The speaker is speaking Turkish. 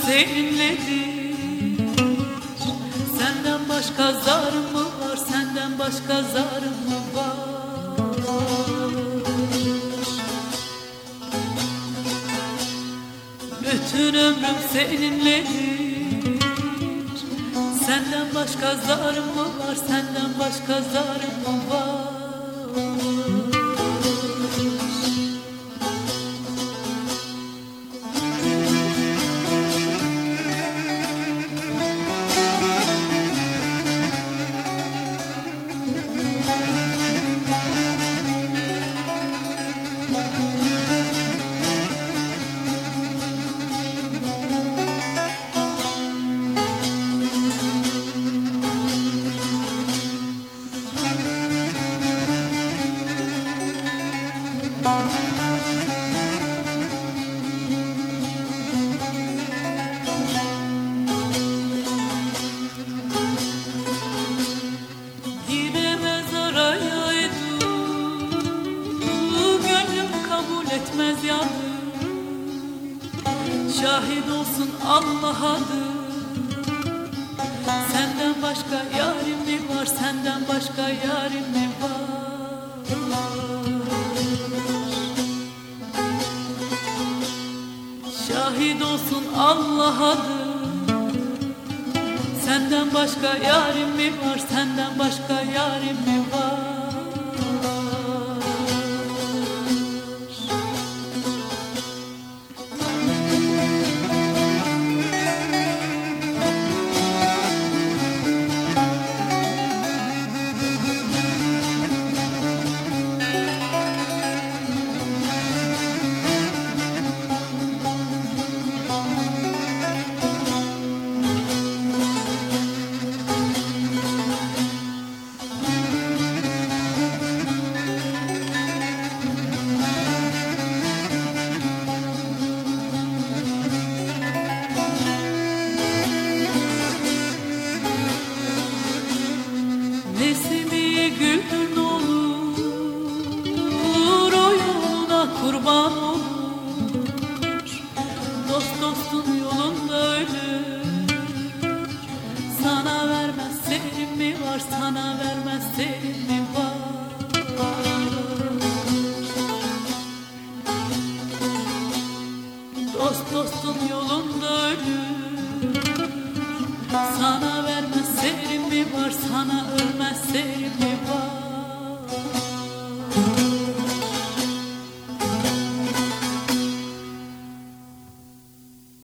seninledir. Senden başka zarım mı var, senden başka zarım mı var? Bütün ömrüm seninledir. Senden başka zarım mı var, senden başka zarım mı var? Giremez araya edu, gönlüm kabul etmez yanı. Şahit olsun Allah'adır. Senden başka yarim mi var, senden başka yarim mi var? Şahit olsun Allah'adır. Senden başka yarim mi var, senden başka yarim mi var? Nesimi güldün olur, o yoluna kurban olur. Dost dostun yolunda ölür. Sana vermez serim mi var, sana vermez serim mi var? Dost dostun yolunda ölür. Sana vermez serim mi var, sana ölmez serim mi var?